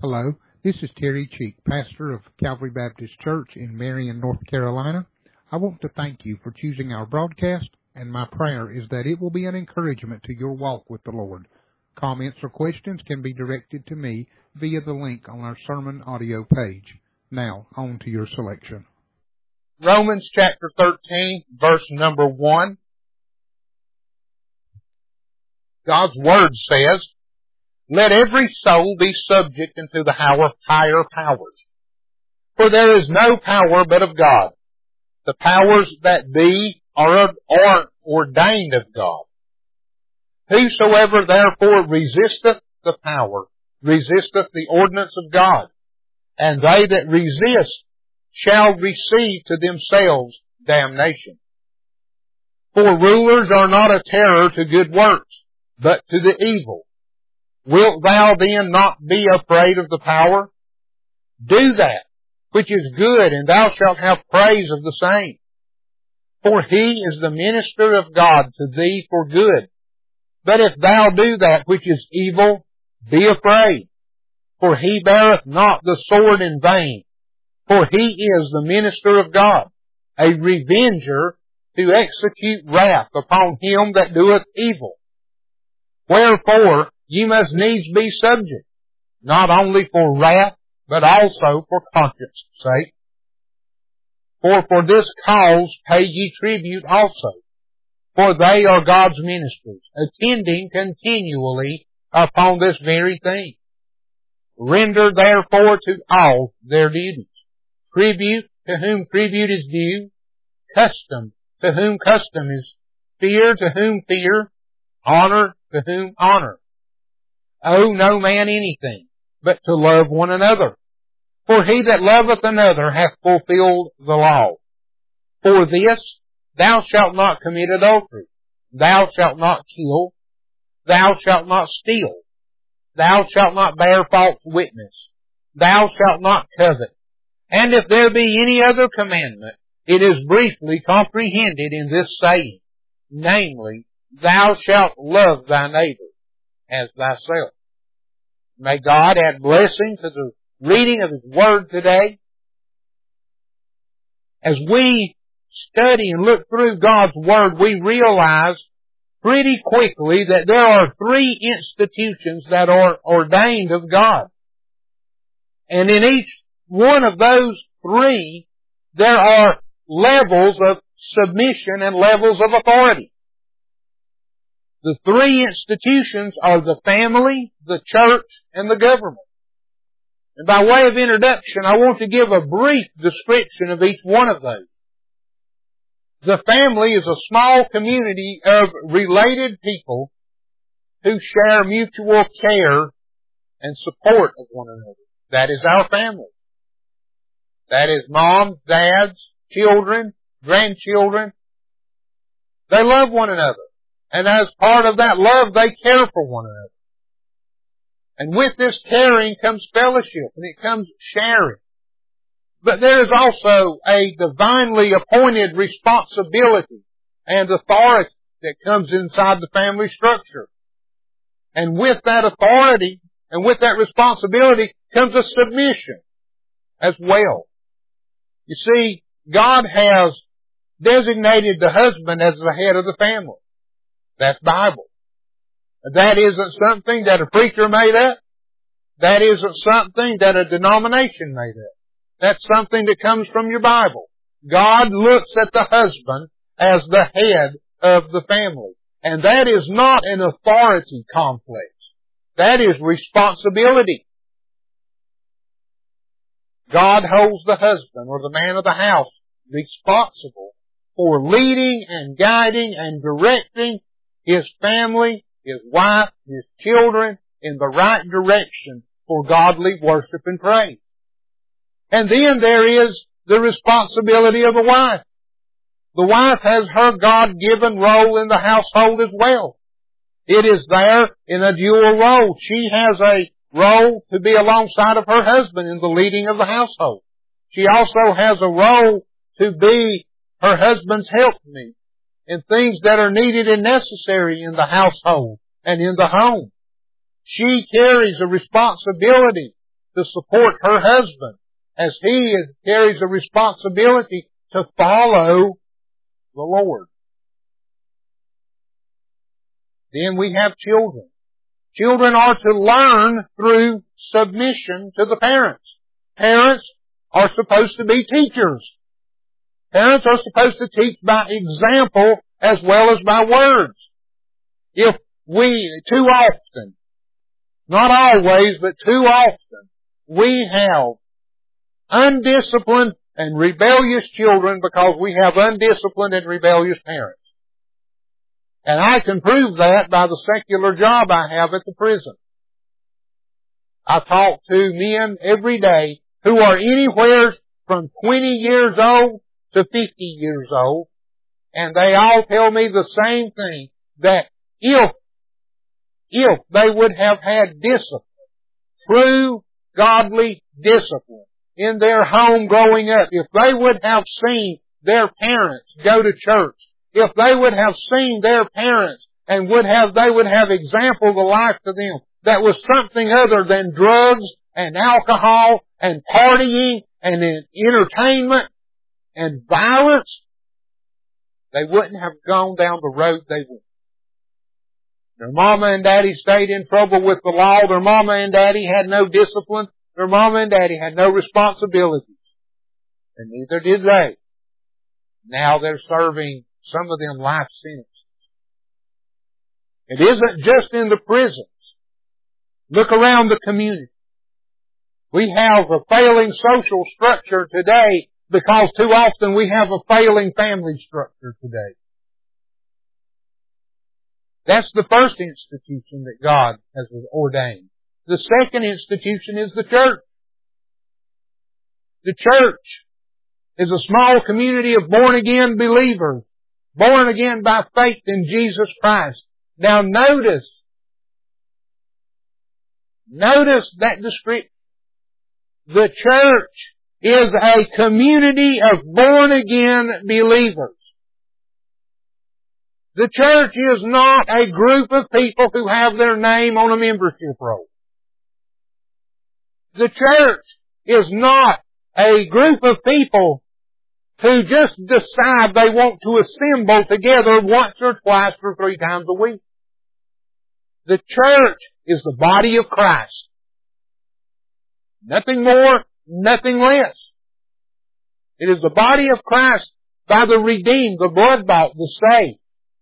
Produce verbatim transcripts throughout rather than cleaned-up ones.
Hello, this is Terry Cheek, pastor of Calvary Baptist Church in Marion, North Carolina. I want to thank you for choosing our broadcast, and my prayer is that it will be an encouragement to your walk with the Lord. Comments or questions can be directed to me via the link on our sermon audio page. Now, on to your selection. Romans chapter thirteen, verse number one. God's Word says, "Let every soul be subject unto the higher powers. For there is no power but of God. The powers that be are, are ordained of God. Whosoever therefore resisteth the power, resisteth the ordinance of God. And they that resist shall receive to themselves damnation. For rulers are not a terror to good works, but to the evil. Wilt thou then not be afraid of the power? Do that which is good, and thou shalt have praise of the same. For he is the minister of God to thee for good. But if thou do that which is evil, be afraid. For he beareth not the sword in vain. For he is the minister of God, a revenger to execute wrath upon him that doeth evil. Wherefore ye must needs be subject, not only for wrath, but also for conscience sake. For for this cause pay ye tribute also, for they are God's ministers, attending continually upon this very thing. Render therefore to all their duties. Tribute to whom tribute is due, custom to whom custom is, fear to whom fear, honor to whom honor. Owe no man anything, but to love one another. For he that loveth another hath fulfilled the law. For this, thou shalt not commit adultery, thou shalt not kill, thou shalt not steal, thou shalt not bear false witness, thou shalt not covet. And if there be any other commandment, it is briefly comprehended in this saying, namely, thou shalt love thy neighbor as thyself." May God add blessing to the reading of His Word today. As we study and look through God's Word, we realize pretty quickly that there are three institutions that are ordained of God. And in each one of those three, there are levels of submission and levels of authority. The three institutions are the family, the church, and the government. And by way of introduction, I want to give a brief description of each one of those. The family is a small community of related people who share mutual care and support of one another. That is our family. That is moms, dads, children, grandchildren. They love one another. And as part of that love, they care for one another. And with this caring comes fellowship, and it comes sharing. But there is also a divinely appointed responsibility and authority that comes inside the family structure. And with that authority and with that responsibility comes a submission as well. You see, God has designated the husband as the head of the family. That's Bible. That isn't something that a preacher made up. That isn't something that a denomination made up. That's something that comes from your Bible. God looks at the husband as the head of the family. And that is not an authority complex. That is responsibility. God holds the husband or the man of the house responsible for leading and guiding and directing his family, his wife, his children in the right direction for godly worship and praise. And then there is the responsibility of the wife. The wife has her God-given role in the household as well. It is there in a dual role. She has a role to be alongside of her husband in the leading of the household. She also has a role to be her husband's helpmeet in things that are needed and necessary in the household and in the home. She carries a responsibility to support her husband as he carries a responsibility to follow the Lord. Then we have children. Children are to learn through submission to the parents. Parents are supposed to be teachers. Parents are supposed to teach by example as well as by words. If we, too often, not always, but too often, we have undisciplined and rebellious children because we have undisciplined and rebellious parents. And I can prove that by the secular job I have at the prison. I talk to men every day who are anywhere from twenty years old to fifty years old, and they all tell me the same thing, that if, if they would have had discipline, true godly discipline in their home growing up, if they would have seen their parents go to church, if they would have seen their parents and would have, they would have exampled the life to them that was something other than drugs and alcohol and partying and entertainment and violence, they wouldn't have gone down the road they went. Their mama and daddy stayed in trouble with the law. Their mama and daddy had no discipline. Their mama and daddy had no responsibilities. And neither did they. Now they're serving some of them life sentences. It isn't just in the prisons. Look around the community. We have a failing social structure today because too often we have a failing family structure today. That's the first institution that God has ordained. The second institution is the church. The church is a small community of born-again believers, born again by faith in Jesus Christ. Now notice, notice that description. The church is a community of born-again believers. The church is not a group of people who have their name on a membership roll. The church is not a group of people who just decide they want to assemble together once or twice or three times a week. The church is the body of Christ. Nothing more, nothing less. It is the body of Christ by the redeemed, the blood-bought, the saved.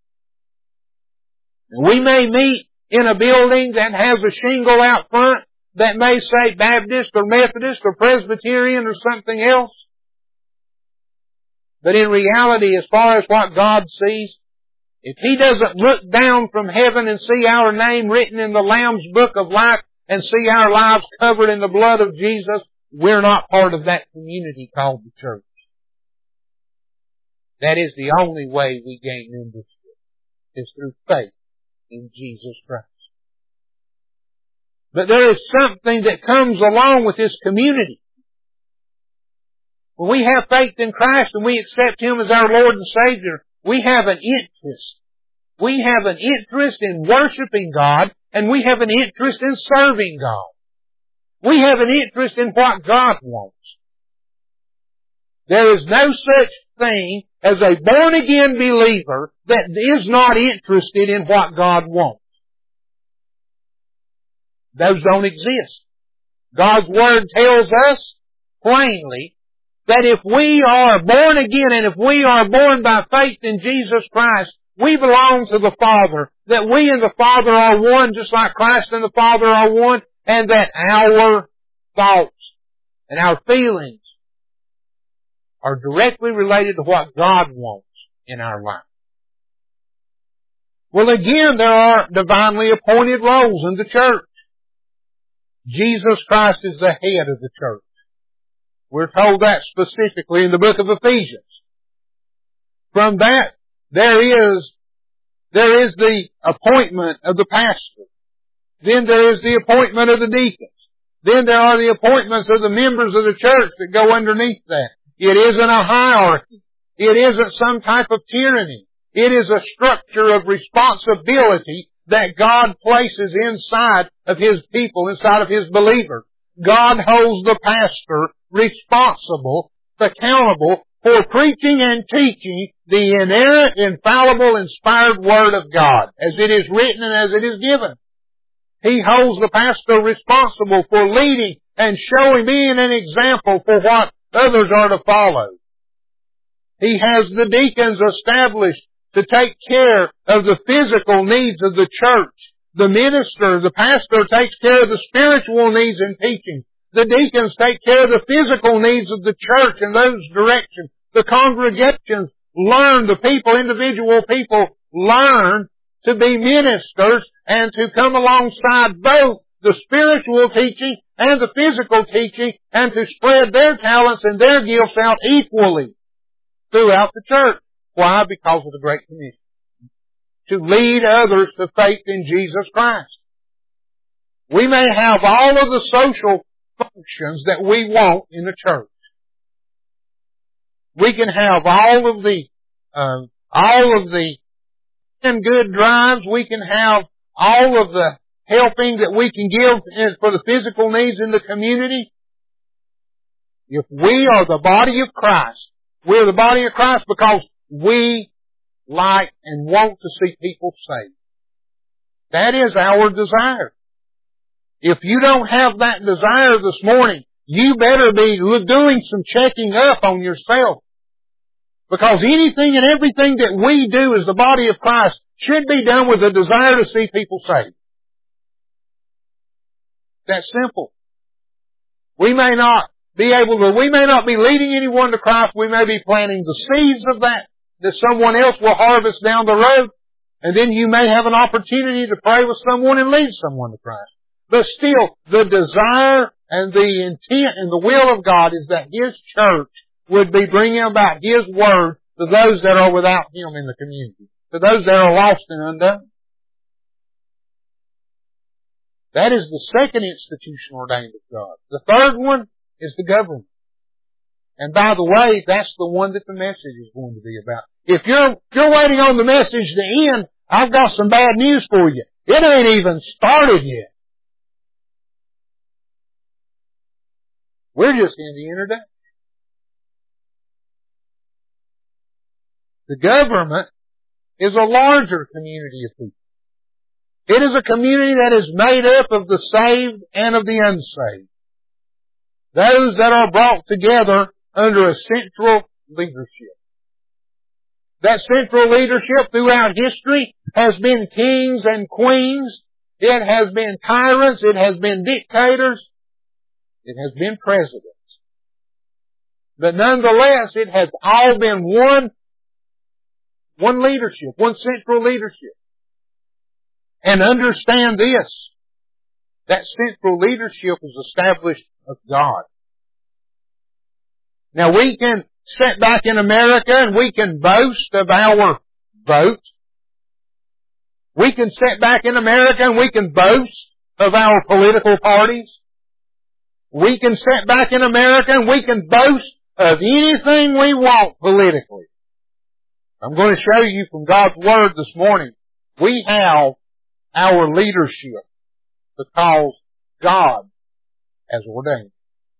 We may meet in a building that has a shingle out front that may say Baptist or Methodist or Presbyterian or something else. But in reality, as far as what God sees, if He doesn't look down from heaven and see our name written in the Lamb's Book of Life and see our lives covered in the blood of Jesus, we're not part of that community called the church. That is the only way we gain membership, is through faith in Jesus Christ. But there is something that comes along with this community. When we have faith in Christ and we accept Him as our Lord and Savior, we have an interest. We have an interest in worshiping God, and we have an interest in serving God. We have an interest in what God wants. There is no such thing as a born-again believer that is not interested in what God wants. Those don't exist. God's Word tells us plainly that if we are born again and if we are born by faith in Jesus Christ, we belong to the Father, that we and the Father are one just like Christ and the Father are one, and that our thoughts and our feelings are directly related to what God wants in our life. Well, again, there are divinely appointed roles in the church. Jesus Christ is the head of the church. We're told that specifically in the book of Ephesians. From that, there is, there is the appointment of the pastor. Then there is the appointment of the deacons. Then there are the appointments of the members of the church that go underneath that. It isn't a hierarchy. It isn't some type of tyranny. It is a structure of responsibility that God places inside of His people, inside of His believers. God holds the pastor responsible, accountable for preaching and teaching the inerrant, infallible, inspired Word of God, as it is written and as it is given. He holds the pastor responsible for leading and showing, being an example for what others are to follow. He has the deacons established to take care of the physical needs of the church. The minister, the pastor, takes care of the spiritual needs in teaching. The deacons take care of the physical needs of the church in those directions. The congregations learn, the people, individual people learn to be ministers and to come alongside both the spiritual teaching and the physical teaching and to spread their talents and their gifts out equally throughout the church. Why? Because of the Great Commission. To lead others to faith in Jesus Christ. We may have all of the social functions that we want in the church. We can have all of the, uh, all of the good drives. We can have all of the helping that we can give for the physical needs in the community. If we are the body of Christ, we're the body of Christ because we like and want to see people saved. That is our desire. If you don't have that desire this morning, you better be doing some checking up on yourself. Because anything and everything that we do as the body of Christ should be done with a desire to see people saved. That's simple. We may not be able to, we may not be leading anyone to Christ. We may be planting the seeds of that that someone else will harvest down the road. And then you may have an opportunity to pray with someone and lead someone to Christ. But still, the desire and the intent and the will of God is that His church would be bringing about His Word to those that are without Him in the community, to those that are lost and undone. That is the second institution ordained of God. The third one is the government. And by the way, that's the one that the message is going to be about. If you're, if you're waiting on the message to end, I've got some bad news for you. It ain't even started yet. We're just in the introduction. The government is a larger community of people. It is a community that is made up of the saved and of the unsaved. Those that are brought together under a central leadership. That central leadership throughout history has been kings and queens. It has been tyrants. It has been dictators. It has been presidents. But nonetheless, it has all been one, one leadership, one central leadership. And understand this, that central leadership is established of God. Now we can sit back in America and we can boast of our vote. We can sit back in America and we can boast of our political parties. We can sit back in America and we can boast of anything we want politically. I'm going to show you from God's Word this morning. We have our leadership because God has ordained.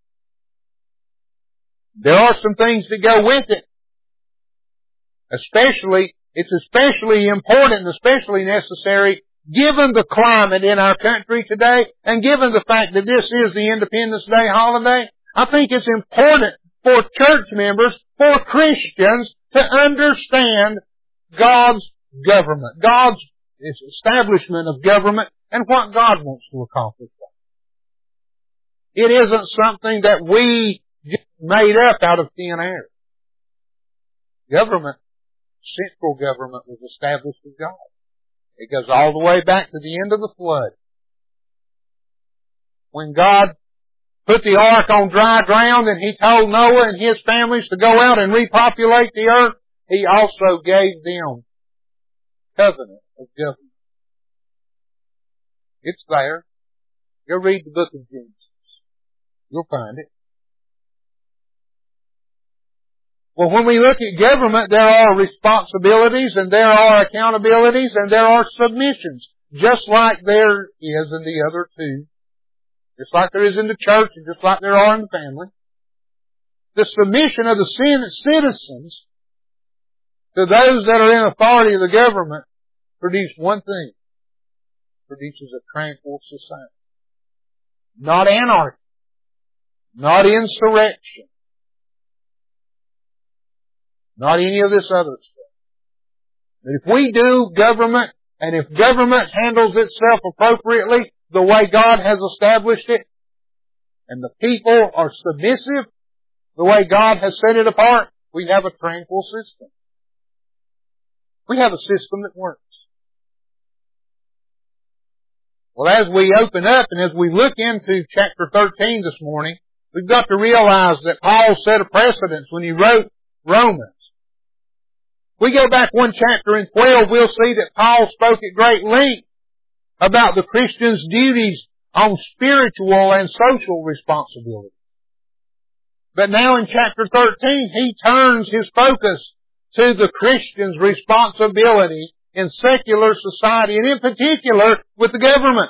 There are some things that go with it. Especially, it's especially important, especially necessary, given the climate in our country today, and given the fact that this is the Independence Day holiday. I think it's important for church members, for Christians, to understand God's government, God's establishment of government, and what God wants to accomplish. It isn't something that we just made up out of thin air. Government, central government, was established of God. It goes all the way back to the end of the flood. When God put the ark on dry ground and He told Noah and his families to go out and repopulate the earth, He also gave them covenant of government. It's there. Go read the book of Genesis. You'll find it. Well, when we look at government, there are responsibilities and there are accountabilities and there are submissions, just like there is in the other two just like there is in the church and just like there are in the family. The submission of the citizens to those that are in authority of the government produce one thing. Produces a tranquil society. Not anarchy. Not insurrection. Not any of this other stuff. But if we do government, and if government handles itself appropriately, the way God has established it, and the people are submissive, the way God has set it apart, we have a tranquil system. We have a system that works. Well, as we open up and as we look into chapter thirteen this morning, we've got to realize that Paul set a precedence when he wrote Romans. We go back one chapter in twelve, we'll see that Paul spoke at great length about the Christian's duties on spiritual and social responsibility. But now in chapter thirteen, he turns his focus to the Christian's responsibility in secular society, and in particular with the government.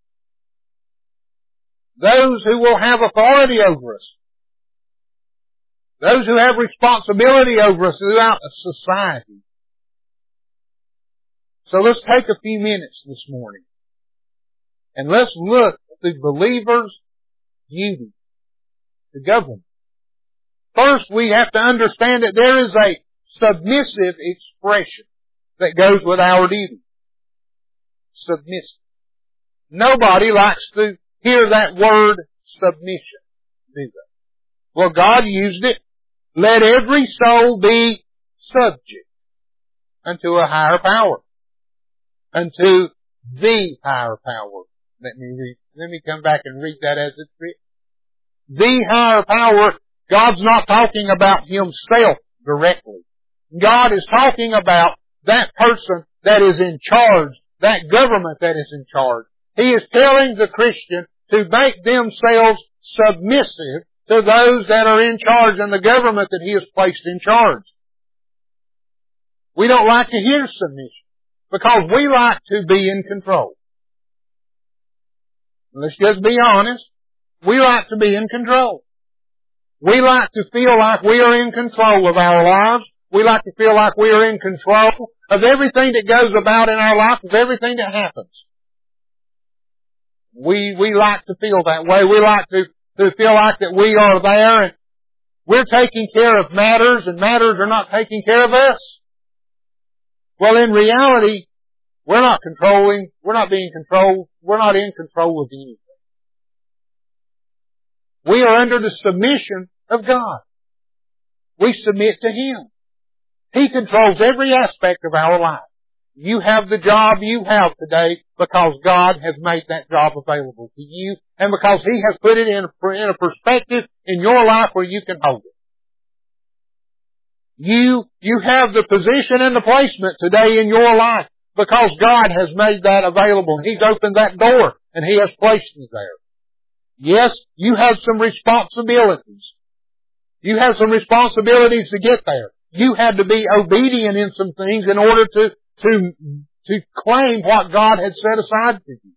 Those who will have authority over us. Those who have responsibility over us throughout society. So let's take a few minutes this morning and let's look at the believer's duty to government. First, we have to understand that there is a submissive expression that goes with our duty. Submissive. Nobody likes to hear that word submission, do they? Well, God used it. Let every soul be subject unto a higher power. Unto the higher power. Let me read, let me come back and read that as it's written. The higher power, God's not talking about Himself directly. God is talking about that person that is in charge, that government that is in charge. He is telling the Christian to make themselves submissive to those that are in charge and the government that He has placed in charge. We don't like to hear submission because we like to be in control. Let's just be honest. We like to be in control. We like to feel like we are in control of our lives. We like to feel like we are in control of everything that goes about in our life, of everything that happens. We, we like to feel that way. We like to, to feel like that we are there and we're taking care of matters and matters are not taking care of us. Well, in reality, we're not controlling, we're not being controlled, we're not in control of anything. We are under the submission of God. We submit to Him. He controls every aspect of our life. You have the job you have today because God has made that job available to you and because He has put it in a, in a perspective in your life where you can hold it. You, you have the position and the placement today in your life because God has made that available. He's opened that door and He has placed you there. Yes, you have some responsibilities. You have some responsibilities to get there. You had to be obedient in some things in order to, to, to claim what God had set aside for you.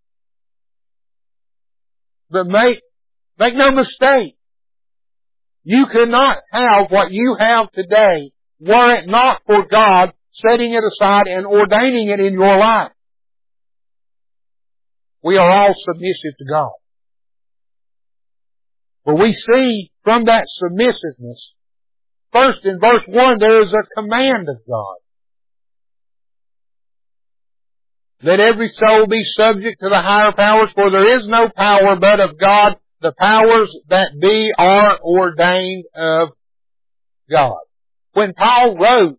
But make, make no mistake. You could not have what you have today were it not for God setting it aside and ordaining it in your life. We are all submissive to God. But we see from that submissiveness, first in verse one, there is a command of God. Let every soul be subject to the higher powers, for there is no power but of God. The powers that be are ordained of God. When Paul wrote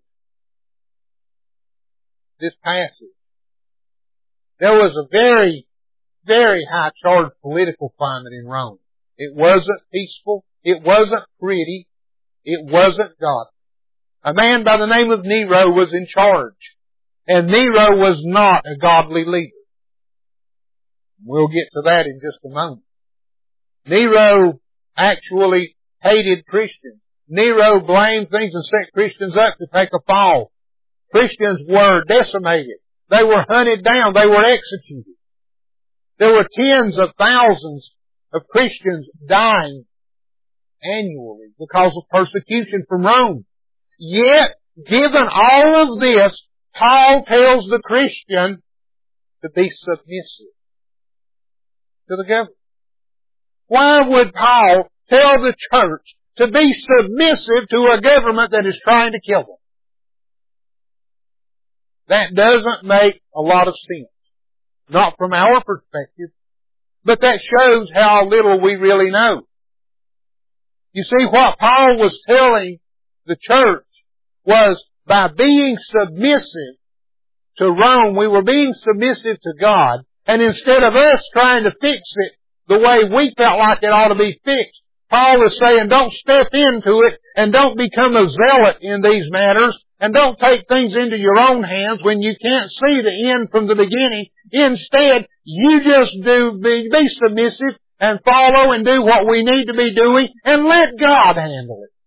this passage, there was a very, very high-charged political climate in Rome. It wasn't peaceful. It wasn't pretty. It wasn't godly. A man by the name of Nero was in charge. And Nero was not a godly leader. We'll get to that in just a moment. Nero actually hated Christians. Nero blamed things and set Christians up to take a fall. Christians were decimated. They were hunted down. They were executed. There were tens of thousands of Christians dying annually because of persecution from Rome. Yet, given all of this, Paul tells the Christian to be submissive to the government. Why would Paul tell the church to be submissive to a government that is trying to kill them? That doesn't make a lot of sense. Not from our perspective, but that shows how little we really know. You see, what Paul was telling the church was by being submissive to Rome, we were being submissive to God, and instead of us trying to fix it the way we felt like it ought to be fixed, Paul is saying don't step into it and don't become a zealot in these matters and don't take things into your own hands when you can't see the end from the beginning. Instead, you just do be, be submissive and follow and do what we need to be doing and let God handle it.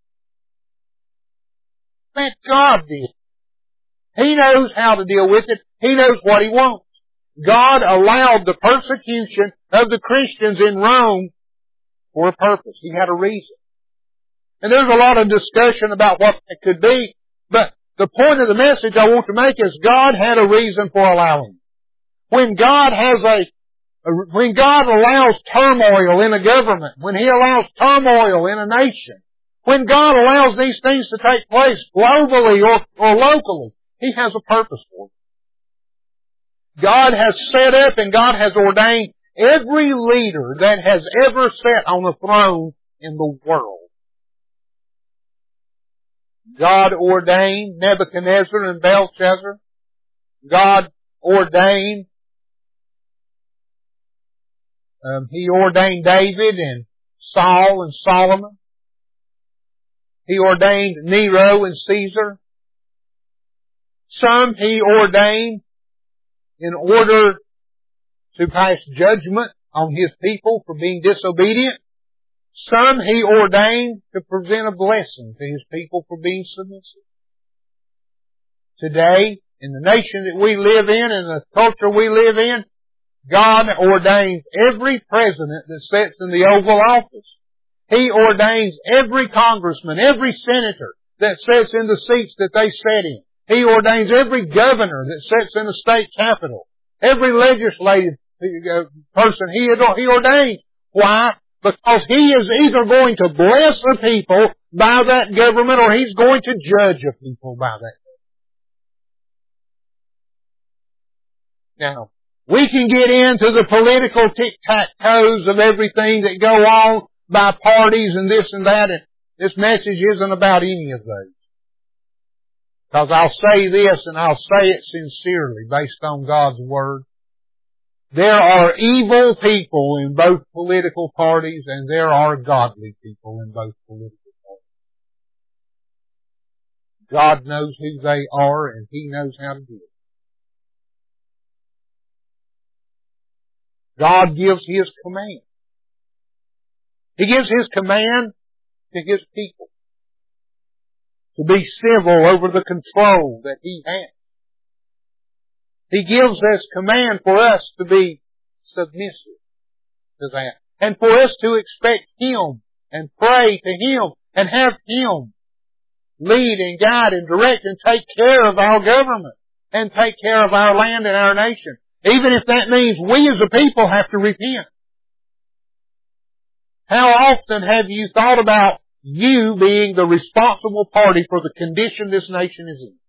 Let God deal. He knows how to deal with it. He knows what He wants. God allowed the persecution of the Christians in Rome for a purpose. He had a reason. And there's a lot of discussion about what it could be, but the point of the message I want to make is God had a reason for allowing it. When God has a, when God allows turmoil in a government, when He allows turmoil in a nation, when God allows these things to take place globally or, or locally, He has a purpose for it. God has set up and God has ordained every leader that has ever sat on a throne in the world. God ordained Nebuchadnezzar and Belshazzar. God ordained, um, He ordained David and Saul and Solomon. He ordained Nero and Caesar. Some He ordained in order to pass judgment on His people for being disobedient. Some He ordained to present a blessing to His people for being submissive. Today, in the nation that we live in and the culture we live in, God ordains every president that sits in the Oval Office. He ordains every congressman, every senator that sits in the seats that they sit in. He ordains every governor that sits in the state capitol. Every legislative person He, he ordains. Why? Because He is either going to bless a people by that government or He's going to judge a people by that government. Now, we can get into the political tic-tac-toes of everything that go on by parties and this and that, and this message isn't about any of those. Because I'll say this, and I'll say it sincerely based on God's Word. There are evil people in both political parties, and there are godly people in both political parties. God knows who they are, and He knows how to do it. God gives His command. He gives His command to His people to be civil over the control that He has. He gives us command for us to be submissive to that. And for us to expect Him and pray to Him and have Him lead and guide and direct and take care of our government and take care of our land and our nation. Even if that means we as a people have to repent. How often have you thought about you being the responsible party for the condition this nation is in?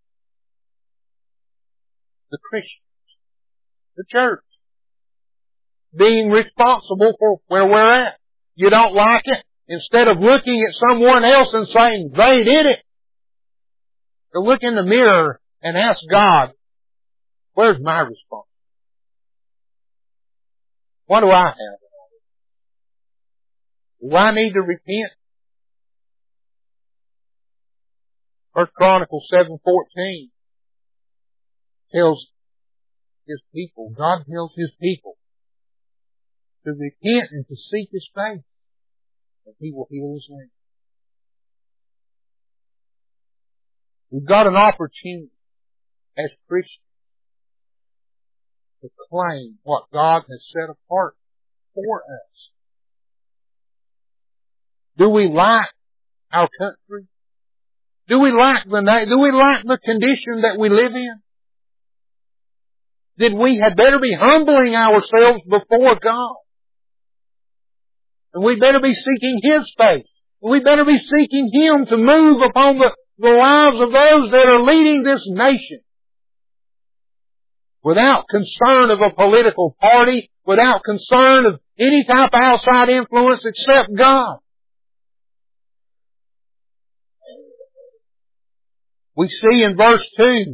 The Christians, the church, being responsible for where we're at. You don't like it? Instead of looking at someone else and saying, they did it, to look in the mirror and ask God, where's my responsibility? What do I have? Do I need to repent? First Chronicles seven fourteen tells His people, God tells His people to repent and to seek His face, and He will heal His land. We've got an opportunity as Christians to claim what God has set apart for us. Do we like our country? Do we like the na- do we like the condition that we live in? Then we had better be humbling ourselves before God. And we better be seeking His face. We better be seeking Him to move upon the, the lives of those that are leading this nation. Without concern of a political party, without concern of any type of outside influence except God. We see in verse two,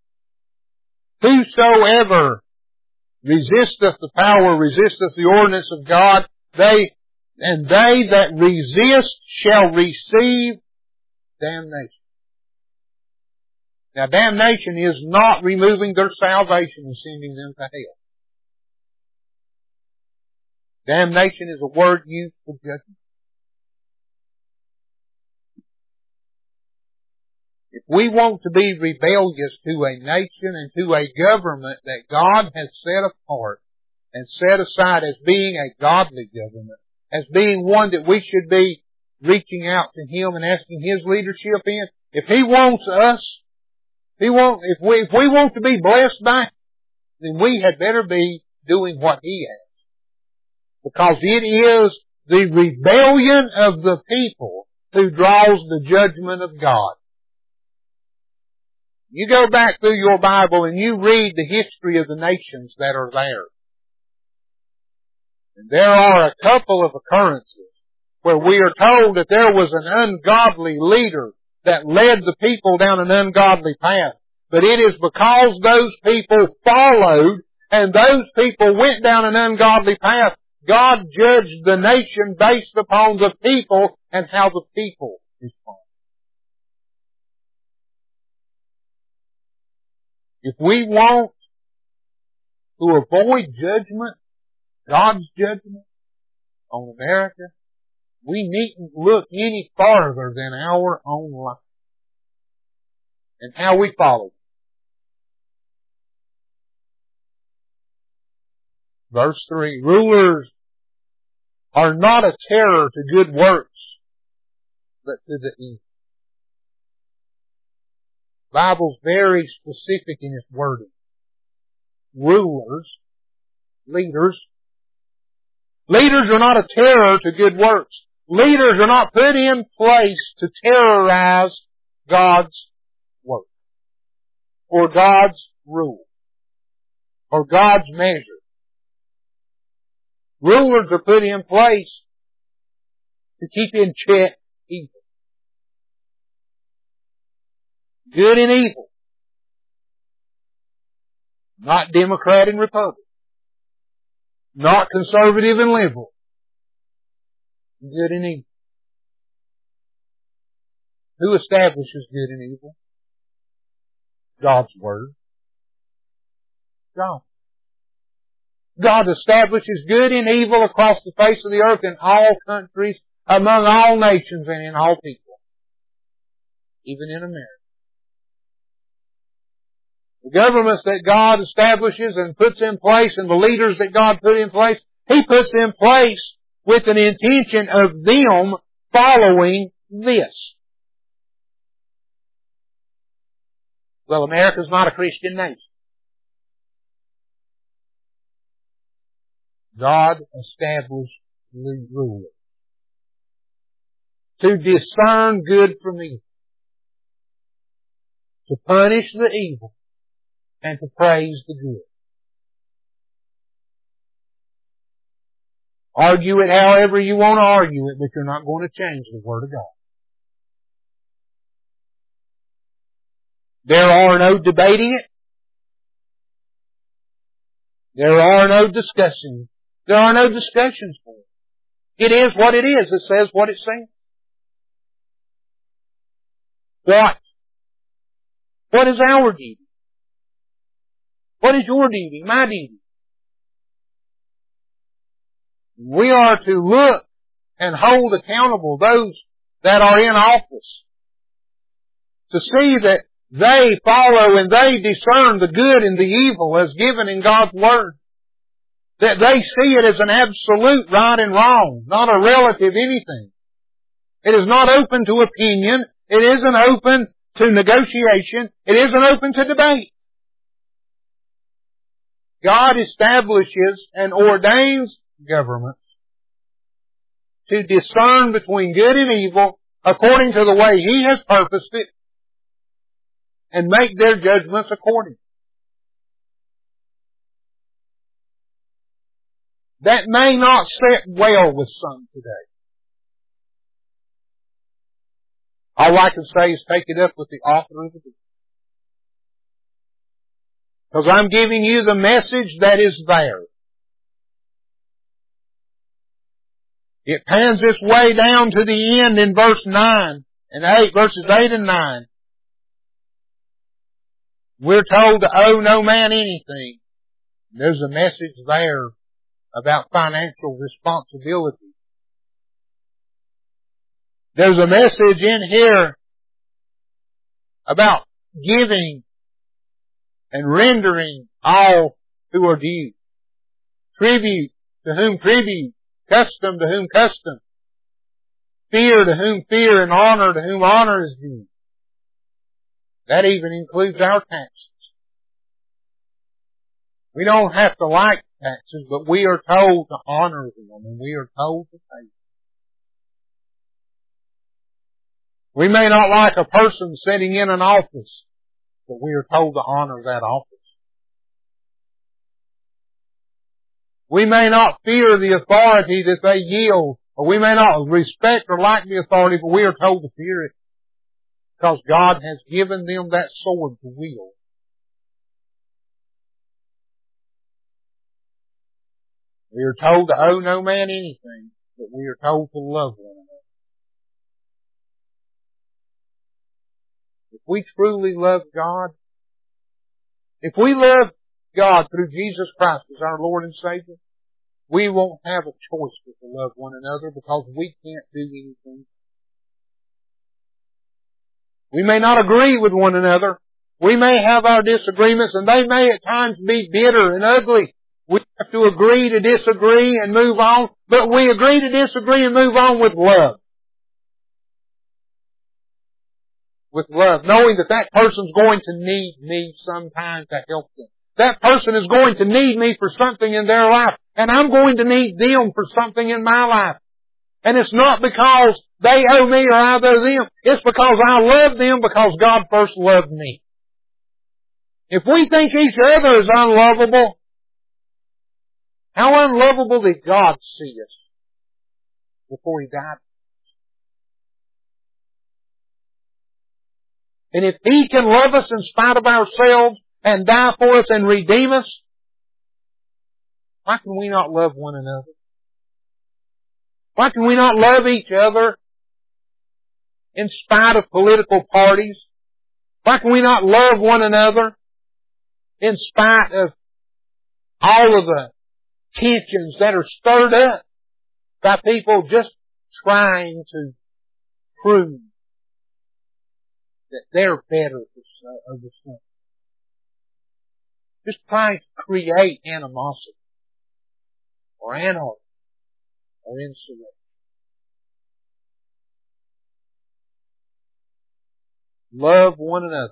whosoever resisteth the power, resisteth the ordinance of God, they, and they that resist shall receive damnation. Now, damnation is not removing their salvation and sending them to hell. Damnation is a word used for judgment. If we want to be rebellious to a nation and to a government that God has set apart and set aside as being a godly government, as being one that we should be reaching out to Him and asking His leadership in, if He wants us, if, he want, if, we, if we want to be blessed by Him, then we had better be doing what He asks. Because it is the rebellion of the people who draws the judgment of God. You go back through your Bible and you read the history of the nations that are there. And there are a couple of occurrences where we are told that there was an ungodly leader that led the people down an ungodly path. But it is because those people followed and those people went down an ungodly path, God judged the nation based upon the people and how the people respond. If we want to avoid judgment, God's judgment on America, we needn't look any farther than our own life and how we follow. Verse three, rulers are not a terror to good works, but to the evil. The Bible's very specific in its wording. Rulers, leaders, leaders are not a terror to good works. Leaders are not put in place to terrorize God's work, or God's rule, or God's measure. Rulers are put in place to keep in check evil. Good and evil. Not Democrat and Republican. Not conservative and liberal. Good and evil. Who establishes good and evil? God's Word. God. God establishes good and evil across the face of the earth in all countries, among all nations, and in all people. Even in America. The governments that God establishes and puts in place and the leaders that God put in place, He puts in place with an intention of them following this. Well, America's not a Christian nation. God established rulers to discern good from evil, to punish the evil, and to praise the good. Argue it however you want to argue it, but you're not going to change the Word of God. There are no debating it. There are no discussing. There are no discussions for it. It is what it is. It says what it says. What? What is our duty? What is your duty? My duty? We are to look and hold accountable those that are in office to see that they follow and they discern the good and the evil as given in God's Word. That they see it as an absolute right and wrong, not a relative anything. It is not open to opinion. It isn't open to negotiation. It isn't open to debate. God establishes and ordains governments to discern between good and evil according to the way He has purposed it and make their judgments accordingly. That may not sit well with some today. All I can say is take it up with the author of the book. Because I'm giving you the message that is there. It pans its way down to the end in verse nine and eight, verses eight and nine. We're told to owe no man anything. There's a message there about financial responsibility. There's a message in here about giving and rendering all who are due. Tribute to whom tribute, custom to whom custom, fear to whom fear, and honor to whom honor is due. That even includes our taxes. We don't have to like taxes, but we are told to honor them, and we are told to pay them. We may not like a person sitting in an office, but we are told to honor that office. We may not fear the authority that they yield, or we may not respect or like the authority, but we are told to fear it, because God has given them that sword to wield. We are told to owe no man anything, but we are told to love one another. If we truly love God, if we love God through Jesus Christ as our Lord and Savior, we won't have a choice but to love one another, because we can't do anything. We may not agree with one another. We may have our disagreements, and they may at times be bitter and ugly. We have to agree to disagree and move on, but we agree to disagree and move on with love. With love, knowing that that person's going to need me sometime to help them. That person is going to need me for something in their life, and I'm going to need them for something in my life. And it's not because they owe me or I owe them. It's because I love them because God first loved me. If we think each other is unlovable, how unlovable did God see us before He died? And if He can love us in spite of ourselves and die for us and redeem us, why can we not love one another? Why can we not love each other in spite of political parties? Why can we not love one another in spite of all of the tensions that are stirred up by people just trying to prove that they're better over something? Just trying to create animosity or anarchy or insurrection. Love one another.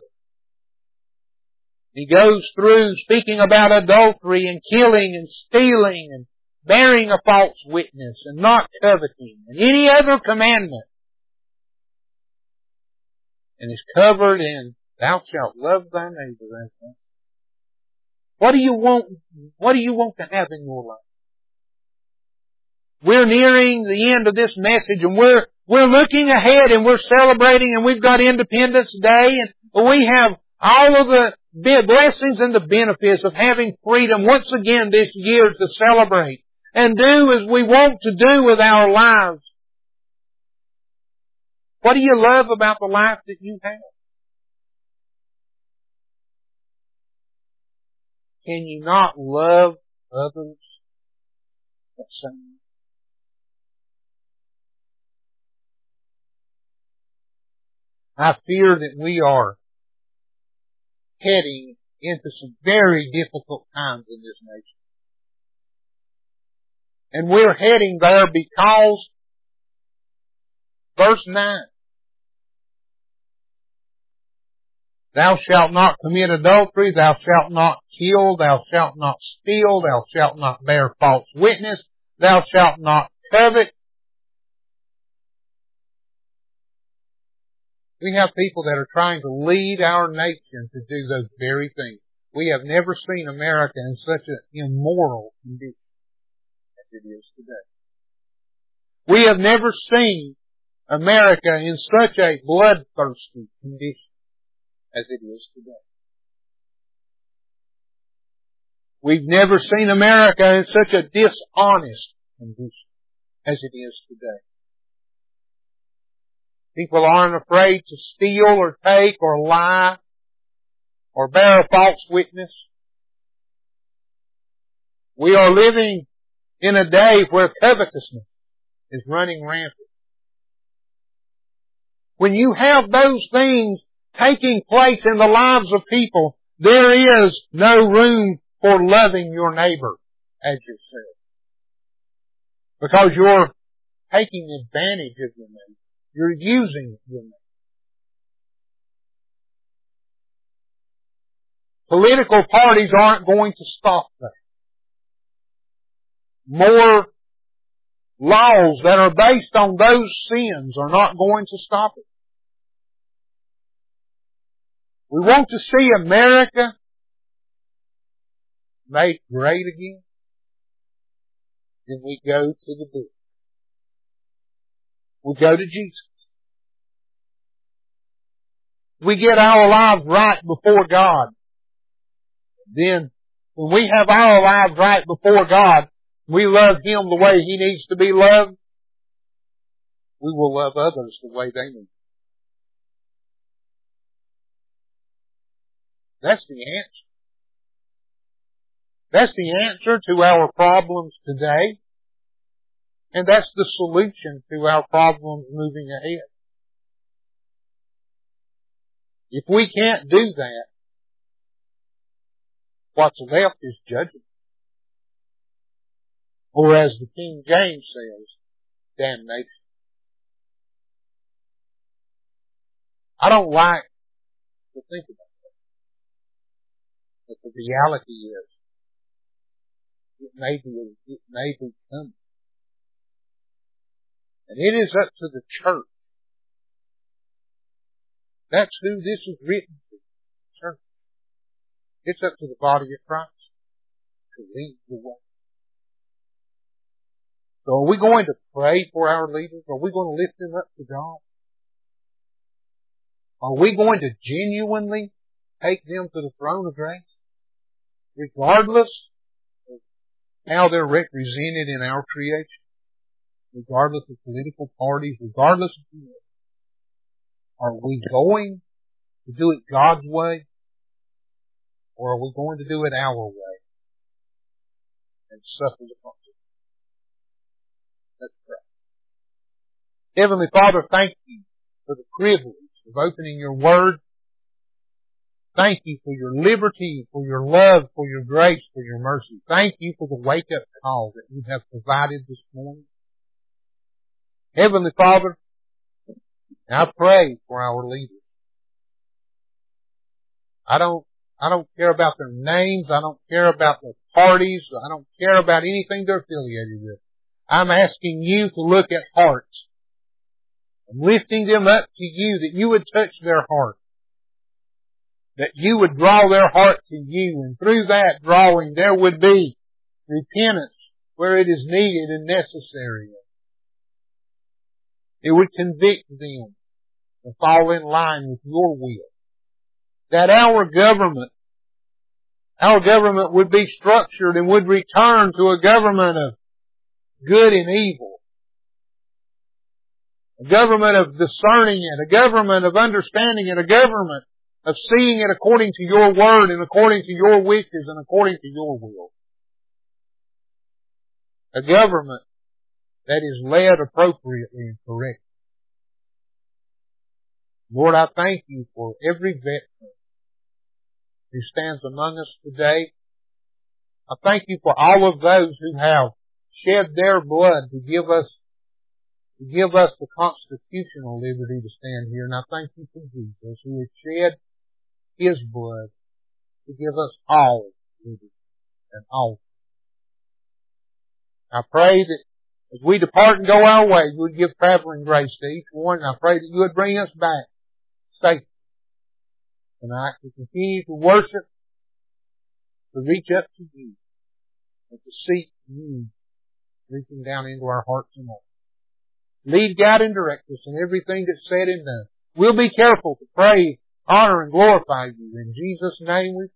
He goes through speaking about adultery and killing and stealing and bearing a false witness and not coveting and any other commandment. And is covered in, thou shalt love thy neighbor as thyself. What do you want, what do you want to have in your life? We're nearing the end of this message, and we're, we're looking ahead, and we're celebrating, and we've got Independence Day, and we have all of the blessings and the benefits of having freedom once again this year to celebrate and do as we want to do with our lives. What do you love about the life that you have? Can you not love others the same? I fear that we are heading into some very difficult times in this nation. And we're heading there because Verse nine. Thou shalt not commit adultery, thou shalt not kill, thou shalt not steal, thou shalt not bear false witness, thou shalt not covet. We have people that are trying to lead our nation to do those very things. We have never seen America in such an immoral condition as it is today. We have never seen America in such a bloodthirsty condition as it is today. We've never seen America in such a dishonest condition as it is today. People aren't afraid to steal or take or lie or bear a false witness. We are living in a day where covetousness is running rampant. When you have those things taking place in the lives of people, there is no room for loving your neighbor as yourself. Because you're taking advantage of your neighbor. You're using your neighbor. Political parties aren't going to stop that. More laws that are based on those sins are not going to stop it. We want to see America made great again. Then we go to the book. We go to Jesus. We get our lives right before God. Then, when we have our lives right before God, we love Him the way He needs to be loved. We will love others the way they need. That's the answer. That's the answer to our problems today. And that's the solution to our problems moving ahead. If we can't do that, what's left is judgment. Or as the King James says, damnation. I don't like to think about that. But the reality is, it may be, it may be coming. And it is up to the church. That's who this is written to, the church. It's up to the body of Christ to lead the way. So are we going to pray for our leaders? Are we going to lift them up to God? Are we going to genuinely take them to the throne of grace? Regardless of how they're represented in our creation. Regardless of political parties, regardless of who. Are we going to do it God's way? Or are we going to do it our way? And suffer the consequences? Let's pray. Heavenly Father, thank you for the privilege of opening your Word. Thank you for your liberty, for your love, for your grace, for your mercy. Thank you for the wake-up call that you have provided this morning. Heavenly Father, I pray for our leaders. I don't, I don't care about their names. I don't care about their parties. I don't care about anything they're affiliated with. I'm asking you to look at hearts. I'm lifting them up to you, that you would touch their heart. That you would draw their heart to you, and through that drawing there would be repentance where it is needed and necessary. It would convict them to fall in line with your will. That our government, our government would be structured and would return to a government of good and evil. A government of discerning it, a government of understanding it, a government of seeing it according to your word and according to your wishes and according to your will. A government that is led appropriately and correctly. Lord, I thank you for every veteran who stands among us today. I thank you for all of those who have shed their blood to give us to give us the constitutional liberty to stand here. And I thank you for Jesus, who has shed His blood to give us all liberty and all. I pray that as we depart and go our way, you would give traveling grace to each one. And I pray that you would bring us back safely tonight to continue to worship, to reach up to you, and to seek you reaching down into our hearts and minds. Lead, guide, and direct us in everything that's said and done. We'll be careful to praise, honor, and glorify you. In Jesus' name we